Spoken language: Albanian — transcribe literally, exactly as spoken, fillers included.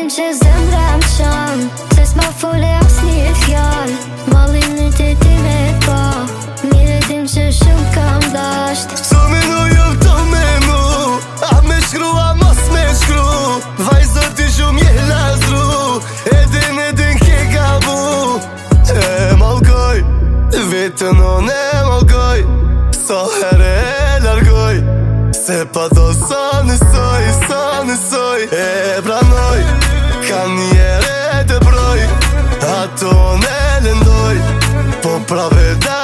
që zemra më qanë, se s'ma fole as një fjallë. Malin në të ti me pa, mire tim që shumë kam dasht. So me nu jom të me mu, a me shkru a mos me shkru. Vajzo ti shumë je lazru, edin edin ke gabu. E malkoj, vetën on e malkoj, so herë e largoj, se pa do sa nësoj, sa nësoj. E pranoj, ka njere të broj, ato ne lëndoj, po prave da